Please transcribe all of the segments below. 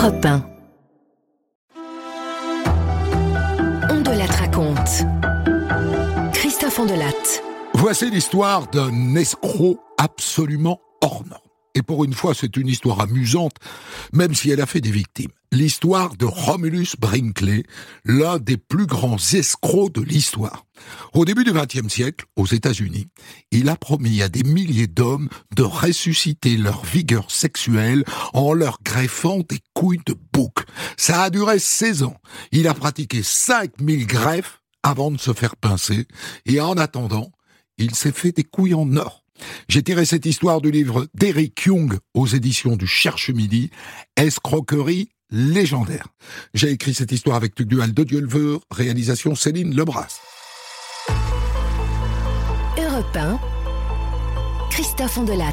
Europe 1. Ondelat raconte. Christophe Ondelat. Voici l'histoire d'un escroc absolument hors norme. Et pour une fois, c'est une histoire amusante, même si elle a fait des victimes. L'histoire de Romulus Brinkley, l'un des plus grands escrocs de l'histoire. Au début du XXe siècle, aux États-Unis, il a promis à des milliers d'hommes de ressusciter leur vigueur sexuelle en leur greffant des couilles de bouc. Ça a duré 16 ans. Il a pratiqué 5000 greffes avant de se faire pincer. Et en attendant, il s'est fait des couilles en or. J'ai tiré cette histoire du livre d'Eric Young aux éditions du Cherche-Midi, Escroquerie légendaire. J'ai écrit cette histoire avec Tugdual de Dieuleveur, réalisation Céline Lebras. Europe 1, Christophe Ondelat.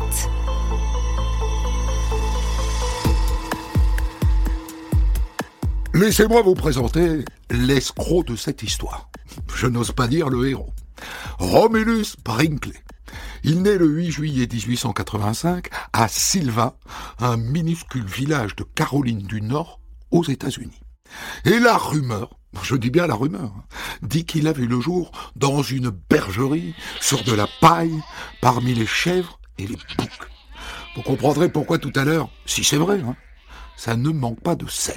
Laissez-moi vous présenter l'escroc de cette histoire. Je n'ose pas dire le héros. Romulus Brinkley. Il naît le 8 juillet 1885 à Sylva, un minuscule village de Caroline du Nord, aux États-Unis. Et la rumeur, je dis bien la rumeur, dit qu'il a vu le jour dans une bergerie, sur de la paille, parmi les chèvres et les boucs. Vous comprendrez pourquoi tout à l'heure, si c'est vrai, ça ne manque pas de sel.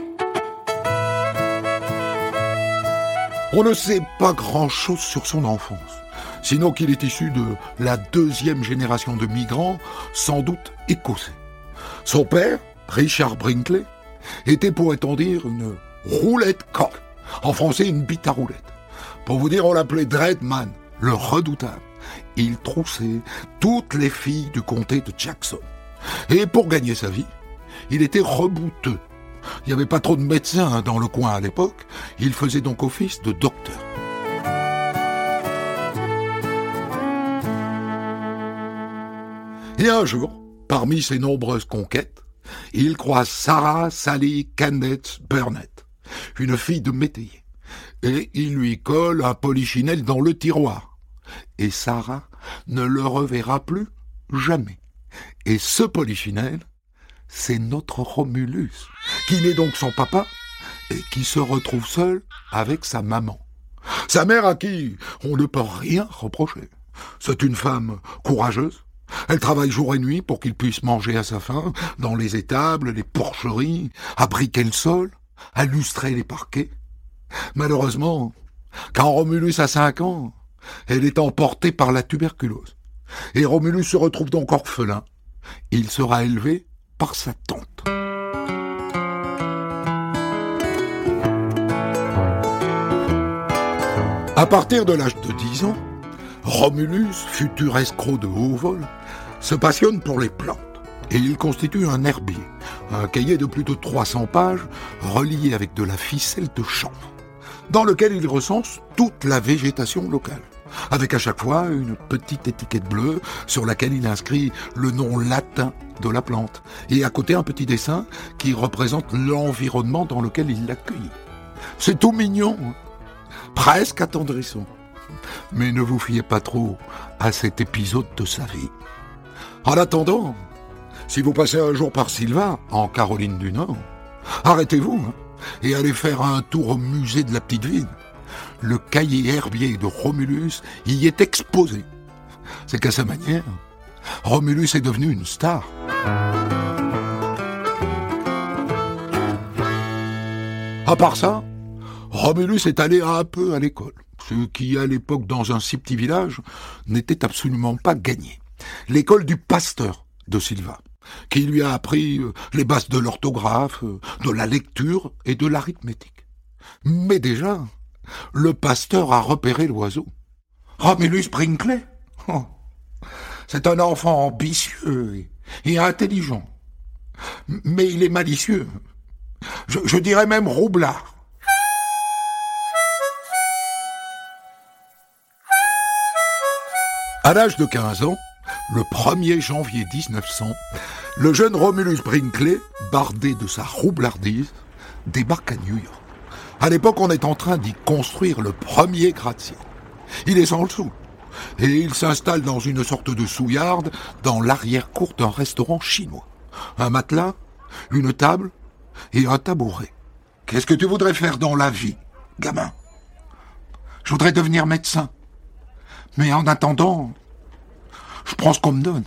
On ne sait pas grand-chose sur son enfance. Sinon qu'il est issu de la 2e génération de migrants, sans doute écossais. Son père, Richard Brinkley, était, pourrait-on dire, une roulette coque. En français, une bite à roulette. Pour vous dire, on l'appelait Dreadman, le redoutable. Il troussait toutes les filles du comté de Jackson. Et pour gagner sa vie, il était rebouteux. Il n'y avait pas trop de médecins dans le coin à l'époque. Il faisait donc office de docteur. Et un jour, parmi ses nombreuses conquêtes, il croise Sarah Sally Candace Burnett, une fille de métayer. Et il lui colle un polichinelle dans le tiroir. Et Sarah ne le reverra plus jamais. Et ce polichinelle, c'est notre Romulus, qui n'est donc son papa et qui se retrouve seul avec sa maman. Sa mère à qui on ne peut rien reprocher. C'est une femme courageuse. Elle travaille jour et nuit pour qu'il puisse manger à sa faim, dans les étables, les porcheries, à briquer le sol, à lustrer les parquets. Malheureusement, quand Romulus a 5 ans, elle est emportée par la tuberculose. Et Romulus se retrouve donc orphelin. Il sera élevé par sa tante. À partir de l'âge de 10 ans, Romulus, futur escroc de haut vol, se passionne pour les plantes. Et il constitue un herbier, un cahier de plus de 300 pages, relié avec de la ficelle de chanvre, dans lequel il recense toute la végétation locale, avec à chaque fois une petite étiquette bleue sur laquelle il inscrit le nom latin de la plante, et à côté un petit dessin qui représente l'environnement dans lequel il l'accueille. C'est tout mignon, presque attendrissant. Mais ne vous fiez pas trop à cet épisode de sa vie. En attendant, si vous passez un jour par Sylva, en Caroline du Nord, arrêtez-vous et allez faire un tour au musée de la petite ville. Le cahier herbier de Romulus y est exposé. C'est qu'à sa manière, Romulus est devenu une star. À part ça, Romulus est allé un peu à l'école. Ce qui, à l'époque, dans un si petit village, n'était absolument pas gagné. L'école du pasteur de Sylva, qui lui a appris les bases de l'orthographe, de la lecture et de l'arithmétique. Mais déjà, le pasteur a repéré l'oiseau. Romulus Brinkley, c'est un enfant ambitieux et intelligent. Mais il est malicieux. Je dirais même roublard. À l'âge de 15 ans, le 1er janvier 1900, le jeune Romulus Brinkley, bardé de sa roublardise, débarque à New York. À l'époque, on est en train d'y construire le premier gratte-ciel. Il est sans le sou. Et il s'installe dans une sorte de souillarde dans l'arrière-cour d'un restaurant chinois. Un matelas, une table et un tabouret. « Qu'est-ce que tu voudrais faire dans la vie, gamin ?»« Je voudrais devenir médecin. Mais en attendant, je prends ce qu'on me donne. »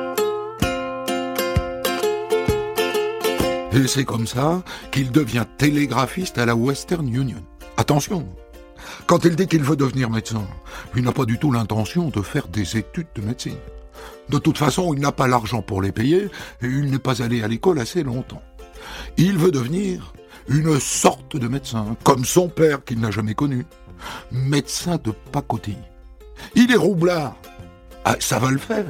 Et c'est comme ça qu'il devient télégraphiste à la Western Union. Attention, quand il dit qu'il veut devenir médecin, il n'a pas du tout l'intention de faire des études de médecine. De toute façon, il n'a pas l'argent pour les payer et il n'est pas allé à l'école assez longtemps. Il veut devenir une sorte de médecin, comme son père qu'il n'a jamais connu. Médecin de pacotille. Il est roublard. Ah, ça va le faire.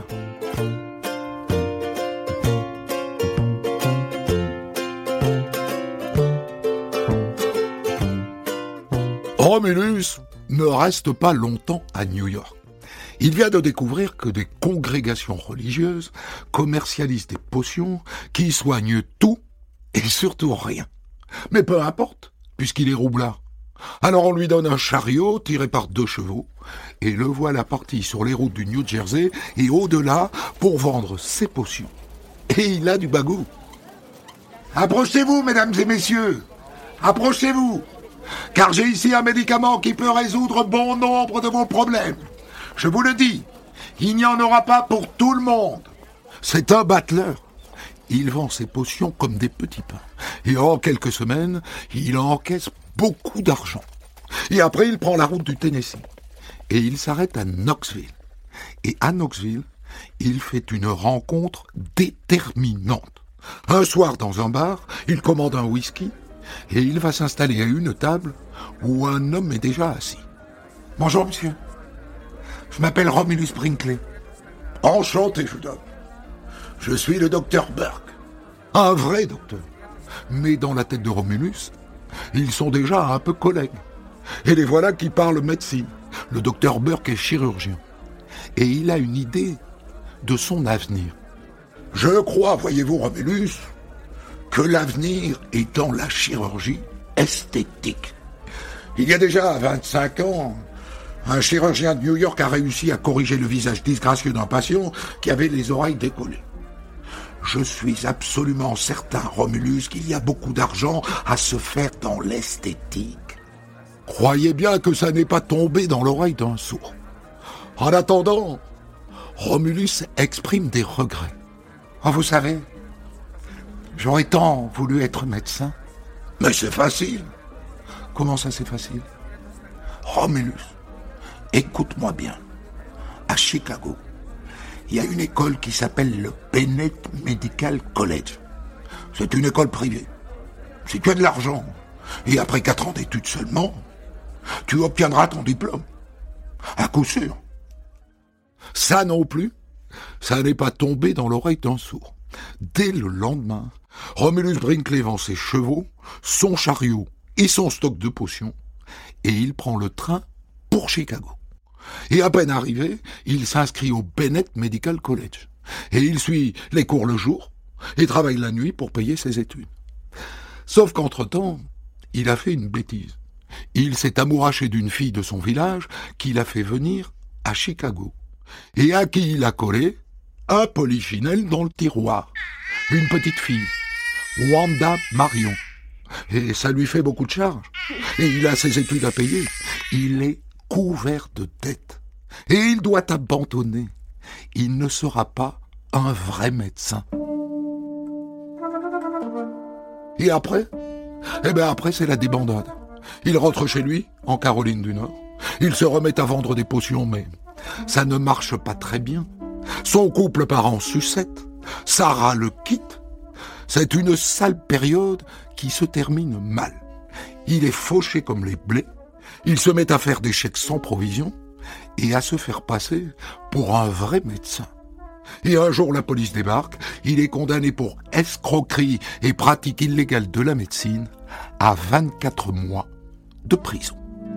Romulus ne reste pas longtemps à New York. Il vient de découvrir que des congrégations religieuses commercialisent des potions qui soignent tout et surtout rien. Mais peu importe, puisqu'il est roublard. Alors on lui donne un chariot tiré par 2 chevaux, et le voilà parti sur les routes du New Jersey et au-delà pour vendre ses potions. Et il a du bagou. Approchez-vous, mesdames et messieurs, approchez-vous, car j'ai ici un médicament qui peut résoudre bon nombre de vos problèmes. Je vous le dis, il n'y en aura pas pour tout le monde. C'est un battleur. Il vend ses potions comme des petits pains. Et en quelques semaines, il encaisse beaucoup d'argent. Et après, il prend la route du Tennessee. Et il s'arrête à Knoxville. Et à Knoxville, il fait une rencontre déterminante. Un soir, dans un bar, il commande un whisky et il va s'installer à une table où un homme est déjà assis. « Bonjour, monsieur. Je m'appelle Romulus Brinkley. »« Enchanté, jeune homme. Je suis le docteur Burke. » Un vrai docteur. Mais dans la tête de Romulus, ils sont déjà un peu collègues. Et les voilà qui parlent médecine. Le docteur Burke est chirurgien. Et il a une idée de son avenir. « Je crois, voyez-vous, Romulus, que l'avenir est dans la chirurgie esthétique. Il y a déjà 25 ans, un chirurgien de New York a réussi à corriger le visage disgracieux d'un patient qui avait les oreilles décollées. Je suis absolument certain, Romulus, qu'il y a beaucoup d'argent à se faire dans l'esthétique. Croyez bien que ça n'est pas tombé dans l'oreille d'un sourd. En attendant, Romulus exprime des regrets. Oh, vous savez, j'aurais tant voulu être médecin. Mais c'est facile. Comment ça, c'est facile? Romulus, écoute-moi bien. À Chicago, il y a une école qui s'appelle le Bennett Medical College. C'est une école privée. Si tu as de l'argent, et après 4 ans d'études seulement, tu obtiendras ton diplôme. À coup sûr. Ça non plus, ça n'est pas tombé dans l'oreille d'un sourd. Dès le lendemain, Romulus Brinkley vend ses chevaux, son chariot et son stock de potions, et il prend le train pour Chicago. Et à peine arrivé, il s'inscrit au Bennett Medical College. Et il suit les cours le jour et travaille la nuit pour payer ses études. Sauf qu'entre-temps, il a fait une bêtise. Il s'est amouraché d'une fille de son village qu'il a fait venir à Chicago. Et à qui il a collé un polichinelle dans le tiroir. Une petite fille, Wanda Marion. Et ça lui fait beaucoup de charges. Et il a ses études à payer. Il est couvert de dettes. Et il doit abandonner. Il ne sera pas un vrai médecin. Et après? Après, c'est la débandade. Il rentre chez lui, en Caroline du Nord. Il se remet à vendre des potions, mais ça ne marche pas très bien. Son couple part en sucette. Sarah le quitte. C'est une sale période qui se termine mal. Il est fauché comme les blés. Il se met à faire des chèques sans provision et à se faire passer pour un vrai médecin. Et un jour, la police débarque. Il est condamné pour escroquerie et pratique illégale de la médecine à 24 mois de prison.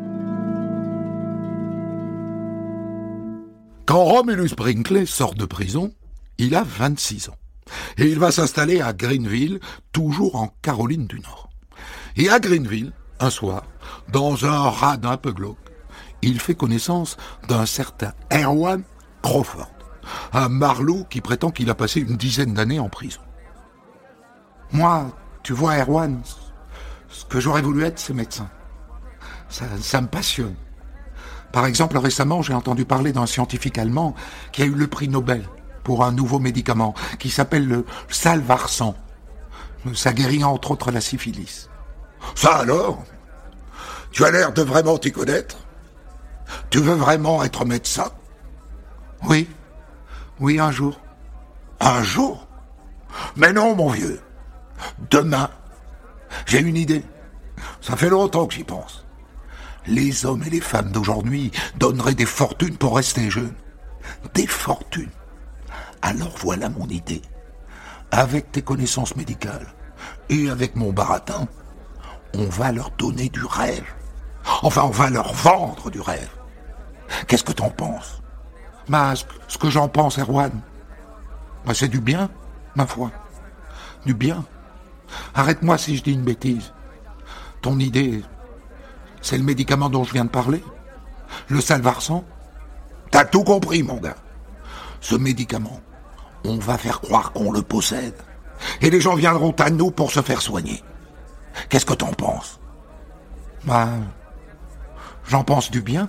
Quand Romulus Brinkley sort de prison, il a 26 ans. Et il va s'installer à Greenville, toujours en Caroline du Nord. Et à Greenville, un soir, dans un rade un peu glauque, il fait connaissance d'un certain Erwan Crawford, un marlot qui prétend qu'il a passé une dizaine d'années en prison. « Moi, Tu vois, Erwan, ce que j'aurais voulu être, c'est médecin. Ça me passionne. Par exemple, récemment, j'ai entendu parler d'un scientifique allemand qui a eu le prix Nobel pour un nouveau médicament qui s'appelle le Salvarsan. Ça guérit entre autres la syphilis. Ça alors? Tu as l'air de vraiment t'y connaître? Tu veux vraiment être médecin? Oui, un jour. Un jour? Mais non, mon vieux. Demain. J'ai une idée. Ça fait longtemps que j'y pense. Les hommes et les femmes d'aujourd'hui donneraient des fortunes pour rester jeunes. Des fortunes. Alors voilà mon idée. Avec tes connaissances médicales et avec mon baratin, on va leur donner du rêve. Enfin, on va leur vendre du rêve. Qu'est-ce que t'en penses? Ce que j'en pense, Erwan, c'est du bien, ma foi. Du bien. Arrête-moi si je dis une bêtise. Ton idée, c'est le médicament dont je viens de parler? Le Salvarsan? T'as tout compris, mon gars. Ce médicament, on va faire croire qu'on le possède. Et les gens viendront à nous pour se faire soigner. Qu'est-ce que t'en penses? J'en pense du bien.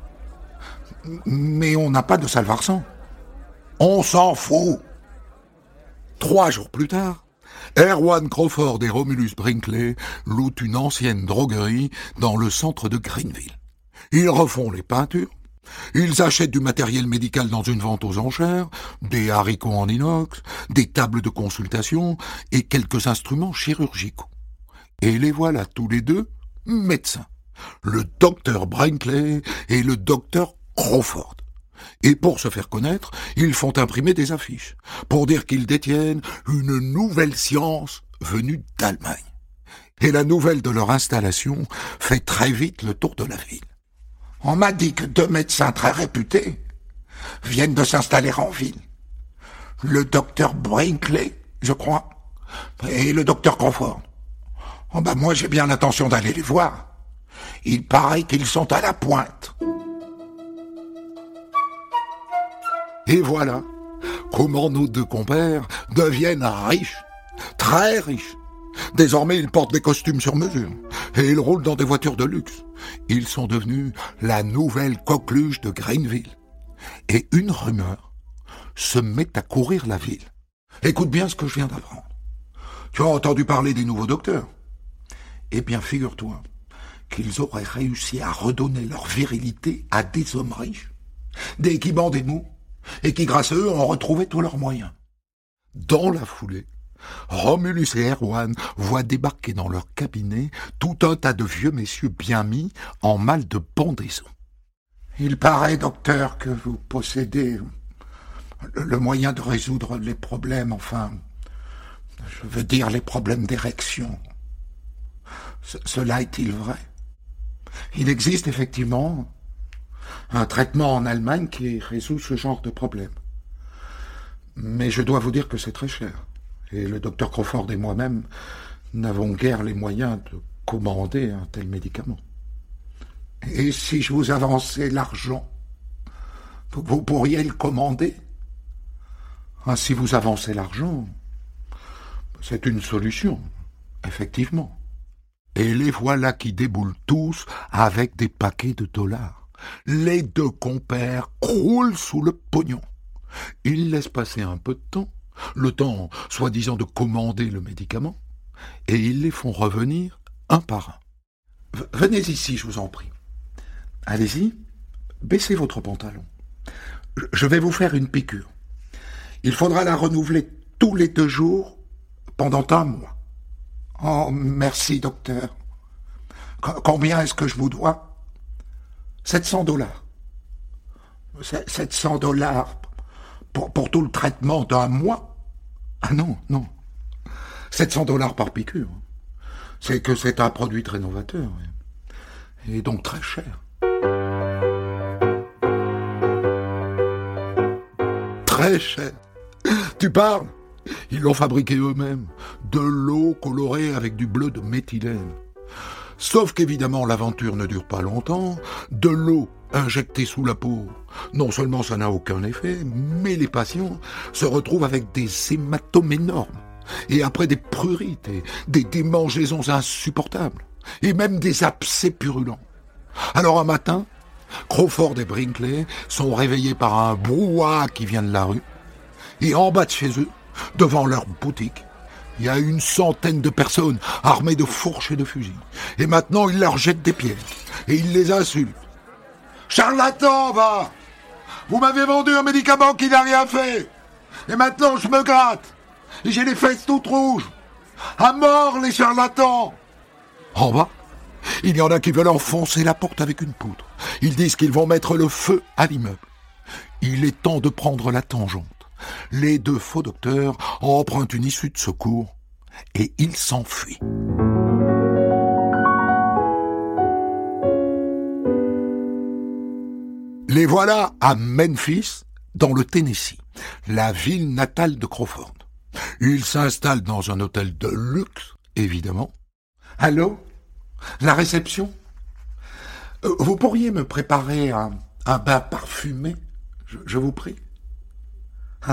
Mais on n'a pas de Salvarsan. On s'en fout. 3 jours plus tard, Erwan Crawford et Romulus Brinkley louent une ancienne droguerie dans le centre de Greenville. Ils refont les peintures, ils achètent du matériel médical dans une vente aux enchères, des haricots en inox, des tables de consultation et quelques instruments chirurgicaux. Et les voilà tous les deux médecins, le docteur Brinkley et le docteur Crawford. Et pour se faire connaître, ils font imprimer des affiches, pour dire qu'ils détiennent une nouvelle science venue d'Allemagne. Et la nouvelle de leur installation fait très vite le tour de la ville. On m'a dit que 2 médecins très réputés viennent de s'installer en ville. Le docteur Brinkley, je crois, et le docteur Crawford. Moi j'ai bien l'intention d'aller les voir. Il paraît qu'ils sont à la pointe. Et voilà comment nos 2 compères deviennent riches, très riches. Désormais, ils portent des costumes sur mesure et ils roulent dans des voitures de luxe. Ils sont devenus la nouvelle coqueluche de Greenville. Et une rumeur se met à courir la ville. Écoute bien ce que je viens d'apprendre. Tu as entendu parler des nouveaux docteurs? Eh bien, figure-toi qu'ils auraient réussi à redonner leur virilité à des hommes riches, des qui bandaient mous, et qui, grâce à eux, ont retrouvé tous leurs moyens. Dans la foulée, Romulus et Erwan voient débarquer dans leur cabinet tout un tas de vieux messieurs bien mis en mal de pendaison. Il paraît, docteur, que vous possédez le moyen de résoudre les problèmes, je veux dire les problèmes d'érection. Cela est-il vrai? Il existe effectivement un traitement en Allemagne qui résout ce genre de problème. Mais je dois vous dire que c'est très cher. Et le docteur Crawford et moi-même n'avons guère les moyens de commander un tel médicament. Et si je vous avançais l'argent, vous pourriez le commander? Si vous avancez l'argent, c'est une solution, effectivement. Et les voilà qui déboulent tous avec des paquets de $. Les 2 compères croulent sous le pognon. Ils laissent passer un peu de temps, le temps, soi-disant, de commander le médicament, et ils les font revenir un par un. Venez ici, je vous en prie. Allez-y, baissez votre pantalon. Je vais vous faire une piqûre. Il faudra la renouveler tous les 2 jours pendant 1 mois. Oh, merci, docteur. Combien est-ce que je vous dois? $700. $700 pour tout le traitement d'1 mois? Ah non. $700 par piqûre. C'est que c'est un produit très novateur. Et donc très cher. Très cher. Tu parles? Ils l'ont fabriqué eux-mêmes. De l'eau colorée avec du bleu de méthylène. Sauf qu'évidemment, l'aventure ne dure pas longtemps. De l'eau injectée sous la peau, non seulement ça n'a aucun effet, mais les patients se retrouvent avec des hématomes énormes, Et après des prurites et des démangeaisons insupportables, et même des abcès purulents. Alors un matin, Crawford et Brinkley sont réveillés par un brouhaha qui vient de la rue, et en bas de chez eux, devant leur boutique, il y a une centaine de personnes armées de fourches et de fusils. Et maintenant, ils leur jettent des pierres, et ils les insultent. « Charlatan, va! Vous m'avez vendu un médicament qui n'a rien fait! Et maintenant, je me gratte! Et j'ai les fesses toutes rouges! À mort, les charlatans !» En bas, il y en a qui veulent enfoncer la porte avec une poutre. Ils disent qu'ils vont mettre le feu à l'immeuble. Il est temps de prendre la tangente. Les deux faux docteurs empruntent une issue de secours et ils s'enfuient. Les voilà à Memphis, dans le Tennessee, la ville natale de Crawford. Ils s'installent dans un hôtel de luxe, évidemment. Allô ? La réception ? Vous pourriez me préparer un bain parfumé, je vous prie ? Hein ?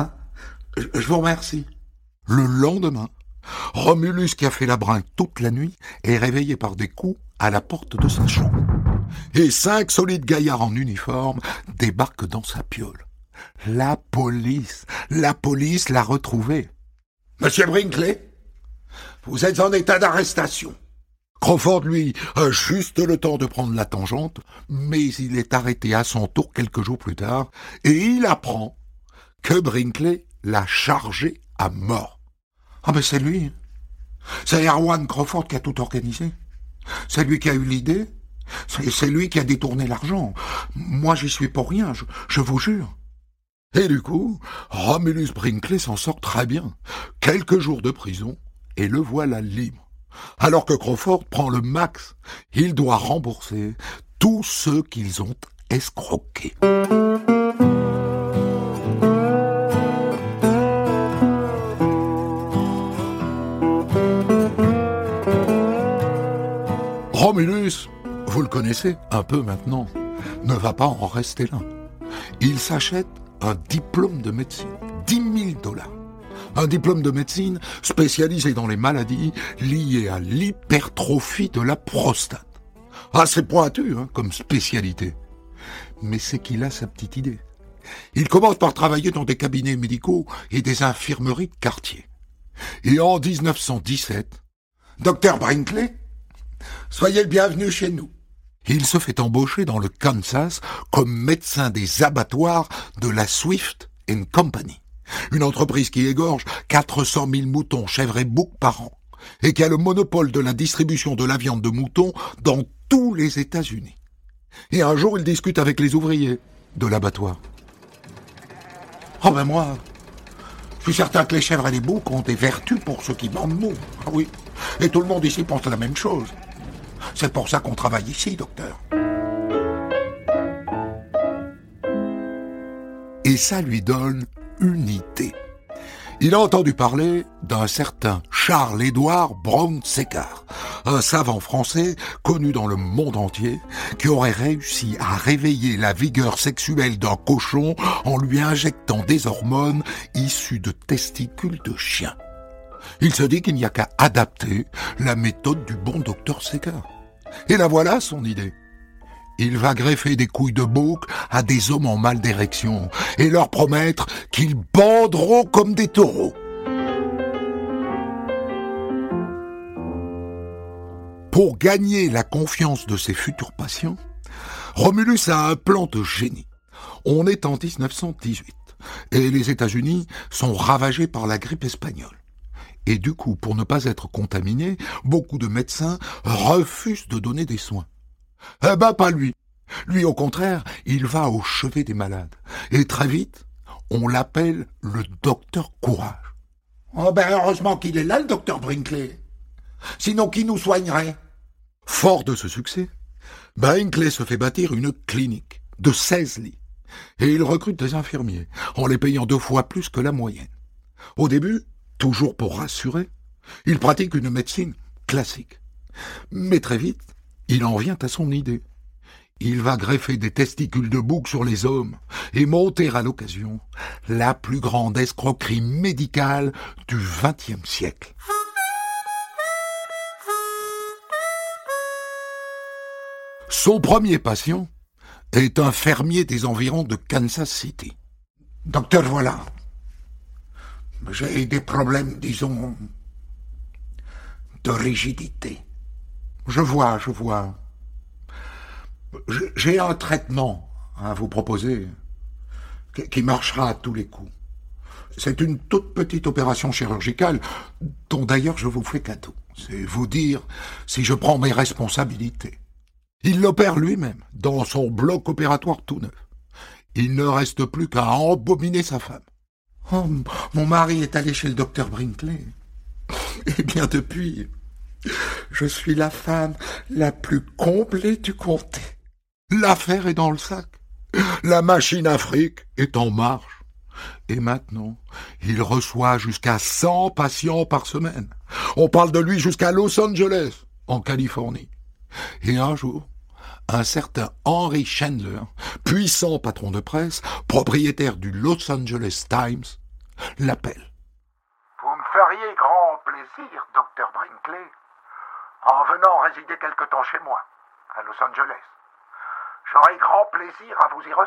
Je vous remercie. Le lendemain, Romulus, qui a fait la brinque toute la nuit, est réveillé par des coups à la porte de sa chambre. Et 5 solides gaillards en uniforme débarquent dans sa piole. La police l'a retrouvé. « Monsieur Brinkley, vous êtes en état d'arrestation. » Crawford, lui, a juste le temps de prendre la tangente, mais il est arrêté à son tour quelques jours plus tard, et il apprend que Brinkley l'a chargé à mort. Ah ben c'est lui. C'est Erwan Crawford qui a tout organisé. C'est lui qui a eu l'idée. C'est lui qui a détourné l'argent. Moi, j'y suis pour rien, je vous jure. Et du coup, Romulus Brinkley s'en sort très bien. Quelques jours de prison, et le voilà libre. Alors que Crawford prend le max, il doit rembourser tous ceux qu'ils ont escroqués. Romulus, vous le connaissez un peu maintenant, ne va pas en rester là. Il s'achète un diplôme de médecine, $10 000. Un diplôme de médecine spécialisé dans les maladies liées à l'hypertrophie de la prostate. Assez pointu comme spécialité. Mais c'est qu'il a sa petite idée. Il commence par travailler dans des cabinets médicaux et des infirmeries de quartier. Et en 1917, Dr Brinkley, soyez le bienvenu chez nous. Il se fait embaucher dans le Kansas comme médecin des abattoirs de la Swift & Company. Une entreprise qui égorge 400 000 moutons, chèvres et boucs par an, et qui a le monopole de la distribution de la viande de mouton dans tous les États-Unis. Et un jour, il discute avec les ouvriers de l'abattoir. « Oh ben moi, je suis certain que les chèvres et les boucs ont des vertus pour ceux qui vendent nous. Ah oui, et tout le monde ici pense la même chose. C'est pour ça qu'on travaille ici, docteur. » Et ça lui donne une idée. Il a entendu parler d'un certain Charles-Édouard Brown-Séquard, un savant français connu dans le monde entier, qui aurait réussi à réveiller la vigueur sexuelle d'un cochon en lui injectant des hormones issues de testicules de chien. Il se dit qu'il n'y a qu'à adapter la méthode du bon docteur Séquard. Et la voilà son idée. Il va greffer des couilles de bouc à des hommes en mal d'érection et leur promettre qu'ils banderont comme des taureaux. Pour gagner la confiance de ses futurs patients, Romulus a un plan de génie. On est en 1918 et les États-Unis sont ravagés par la grippe espagnole. Et du coup, pour ne pas être contaminés, beaucoup de médecins refusent de donner des soins. Eh ben, pas lui. Lui, au contraire, il va au chevet des malades. Et très vite, on l'appelle le docteur Courage. Oh ben, heureusement qu'il est là, le docteur Brinkley. Sinon, qui nous soignerait? Fort de ce succès, Brinkley se fait bâtir une clinique de 16 lits. Et il recrute des infirmiers, en les payant 2 fois plus que la moyenne. Au début, toujours pour rassurer, il pratique une médecine classique. Mais très vite, il en vient à son idée. Il va greffer des testicules de bouc sur les hommes et monter à l'occasion la plus grande escroquerie médicale du XXe siècle. Son premier patient est un fermier des environs de Kansas City. Docteur, voilà. J'ai des problèmes, disons, de rigidité. Je vois. J'ai un traitement à vous proposer qui marchera à tous les coups. C'est une toute petite opération chirurgicale dont d'ailleurs je vous fais cadeau. C'est vous dire si je prends mes responsabilités. Il l'opère lui-même dans son bloc opératoire tout neuf. Il ne reste plus qu'à embobiner sa femme. Oh, mon mari est allé chez le docteur Brinkley. Eh bien depuis, je suis la femme la plus comblée du comté. L'affaire est dans le sac. La machine Afrique est en marche. Et maintenant, il reçoit jusqu'à 100 patients par semaine. On parle de lui jusqu'à Los Angeles, en Californie. Et un jour, un certain Henry Chandler, puissant patron de presse, propriétaire du Los Angeles Times, l'appelle. Vous me feriez grand plaisir, Dr. Brinkley, en venant résider quelque temps chez moi, à Los Angeles. J'aurai grand plaisir à vous y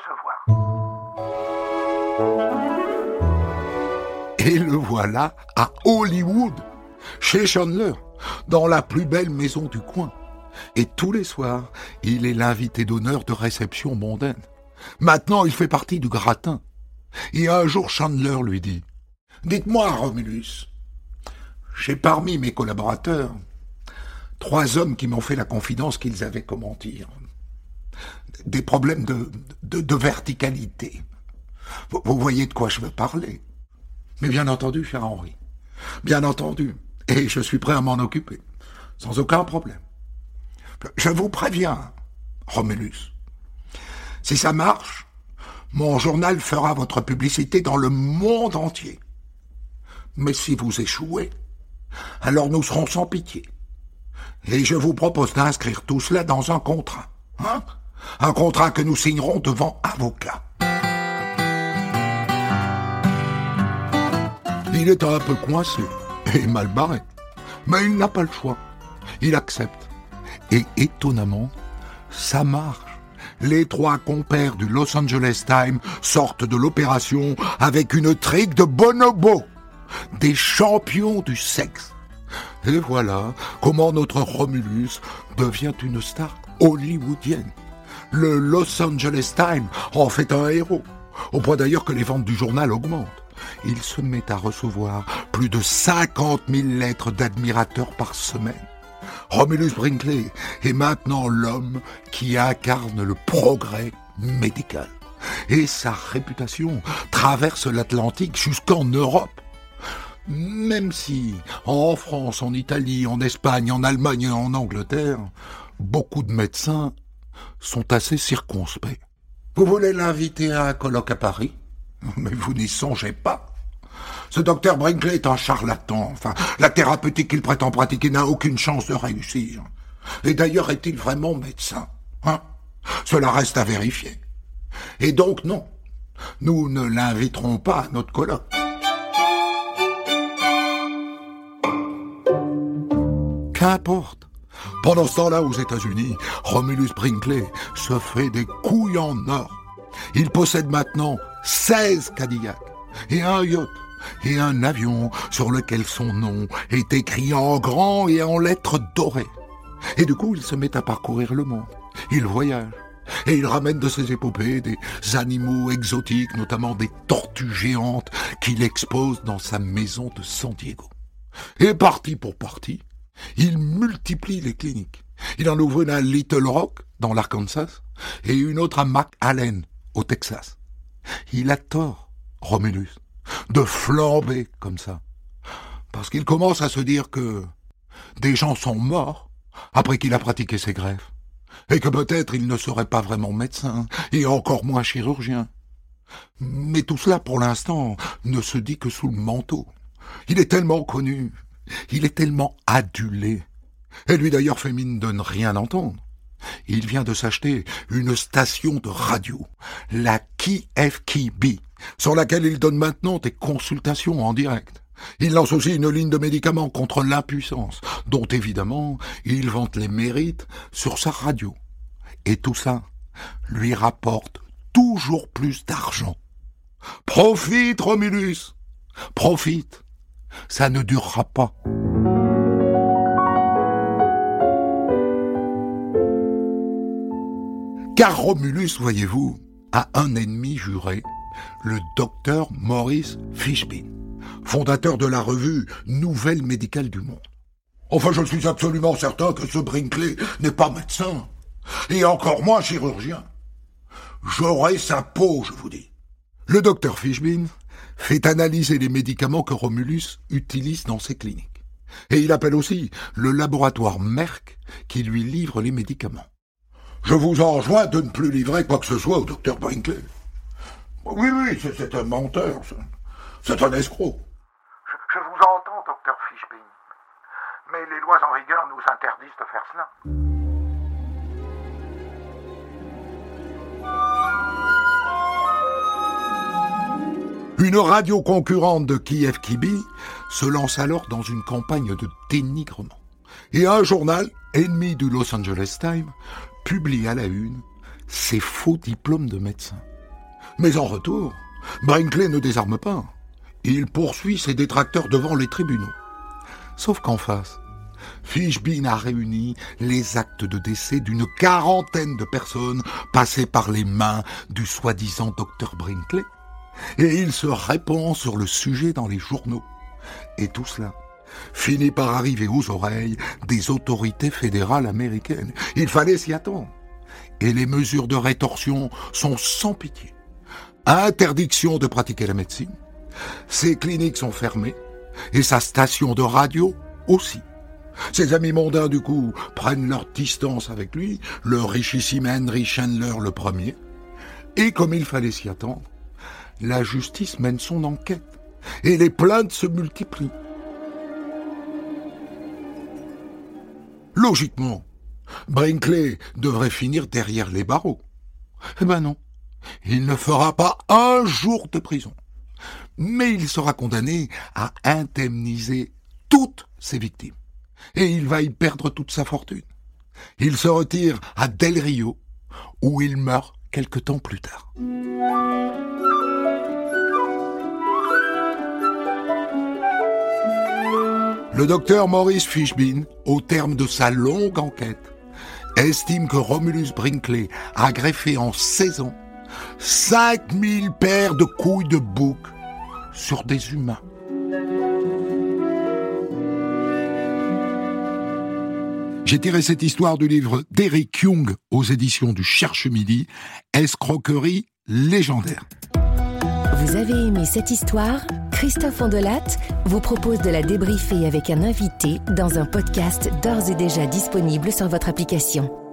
recevoir. Et le voilà à Hollywood, chez Chandler, dans la plus belle maison du coin. Et tous les soirs, il est l'invité d'honneur de réceptions mondaines. Maintenant, il fait partie du gratin. Et un jour, Chandler lui dit « Dites-moi, Romulus, j'ai parmi mes collaborateurs 3 hommes qui m'ont fait la confidence qu'ils avaient, comment dire, des problèmes de verticalité. Vous voyez de quoi je veux parler. Mais bien entendu, cher Henri, bien entendu, et je suis prêt à m'en occuper, sans aucun problème. Je vous préviens, Romulus, si ça marche, mon journal fera votre publicité dans le monde entier. Mais si vous échouez, alors nous serons sans pitié. Et je vous propose d'inscrire tout cela dans un contrat. Hein? Un contrat que nous signerons devant avocat. Il est un peu coincé et mal barré, mais il n'a pas le choix. Il accepte. Et étonnamment, ça marche. Les 3 compères du Los Angeles Times sortent de l'opération avec une trique de bonobos, des champions du sexe. Et voilà comment notre Romulus devient une star hollywoodienne. Le Los Angeles Times en fait un héros, au point d'ailleurs que les ventes du journal augmentent. Il se met à recevoir plus de 50 000 lettres d'admirateurs par semaine. Romulus Brinkley est maintenant l'homme qui incarne le progrès médical. Et sa réputation traverse l'Atlantique jusqu'en Europe. Même si, en France, en Italie, en Espagne, en Allemagne et en Angleterre, beaucoup de médecins sont assez circonspects. Vous voulez l'inviter à un colloque à Paris? Mais vous n'y songez pas. Ce docteur Brinkley est un charlatan. Enfin, la thérapeutique qu'il prétend pratiquer n'a aucune chance de réussir. Et d'ailleurs, est-il vraiment médecin? Hein? Cela reste à vérifier. Et donc, non, nous ne l'inviterons pas à notre colloque. Qu'importe. Pendant ce temps-là, aux États-Unis, Romulus Brinkley se fait des couilles en or. Il possède maintenant 16 Cadillacs et un yacht et un avion sur lequel son nom est écrit en grand et en lettres dorées. Et du coup, il se met à parcourir le monde. Il voyage. Et il ramène de ses épopées des animaux exotiques, notamment des tortues géantes qu'il expose dans sa maison de San Diego. Et partie pour partie, il multiplie les cliniques. Il en ouvre une à Little Rock, dans l'Arkansas, et une autre à McAllen, au Texas. Il a tort, Romulus, de flamber comme ça. Parce qu'il commence à se dire que des gens sont morts après qu'il a pratiqué ses greffes. Et que peut-être il ne serait pas vraiment médecin, et encore moins chirurgien. Mais tout cela, pour l'instant, ne se dit que sous le manteau. Il est tellement connu, il est tellement adulé. Et lui d'ailleurs fait mine de ne rien entendre. Il vient de s'acheter une station de radio, la KFKB, sur laquelle il donne maintenant des consultations en direct. Il lance aussi une ligne de médicaments contre l'impuissance, dont évidemment il vante les mérites sur sa radio. Et tout ça lui rapporte toujours plus d'argent. Profite, Romulus, profite, ça ne durera pas. Car Romulus, voyez-vous, a un ennemi juré, le docteur Maurice Fishbein, fondateur de la revue Nouvelle Médicale du Monde. Enfin, je suis absolument certain que ce Brinkley n'est pas médecin, et encore moins chirurgien. J'aurai sa peau, je vous dis. Le docteur Fishbein fait analyser les médicaments que Romulus utilise dans ses cliniques. Et il appelle aussi le laboratoire Merck qui lui livre les médicaments. Je vous enjoins de ne plus livrer quoi que ce soit au docteur Brinkley. Oui, c'est un menteur, c'est un escroc. Je vous entends, docteur Fishbein. Mais les lois en vigueur nous interdisent de faire cela. Une radio concurrente de KFKB se lance alors dans une campagne de dénigrement. Et un journal, ennemi du Los Angeles Times, publie à la une ses faux diplômes de médecin. Mais en retour, Brinkley ne désarme pas. Il poursuit ses détracteurs devant les tribunaux. Sauf qu'en face, Fishbein a réuni les actes de décès d'une 40aine de personnes passées par les mains du soi-disant docteur Brinkley. Et il se répand sur le sujet dans les journaux. Et tout cela finit par arriver aux oreilles des autorités fédérales américaines. Il fallait s'y attendre. Et les mesures de rétorsion sont sans pitié. Interdiction de pratiquer la médecine. Ses cliniques sont fermées. Et sa station de radio aussi. Ses amis mondains, du coup, prennent leur distance avec lui, le richissime Henry Chandler le premier. Et comme il fallait s'y attendre, la justice mène son enquête. Et les plaintes se multiplient. Logiquement, Brinkley devrait finir derrière les barreaux. Eh ben non, il ne fera pas un jour de prison. Mais il sera condamné à indemniser toutes ses victimes. Et il va y perdre toute sa fortune. Il se retire à Del Rio, où il meurt quelque temps plus tard. Le docteur Maurice Fishbein, au terme de sa longue enquête, estime que Romulus Brinkley a greffé en 16 ans 5000 paires de couilles de bouc sur des humains. J'ai tiré cette histoire du livre d'Eric Young aux éditions du Cherche Midi, Escroquerie légendaire. Vous avez aimé cette histoire ? Christophe Ondelatte vous propose de la débriefer avec un invité dans un podcast d'ores et déjà disponible sur votre application.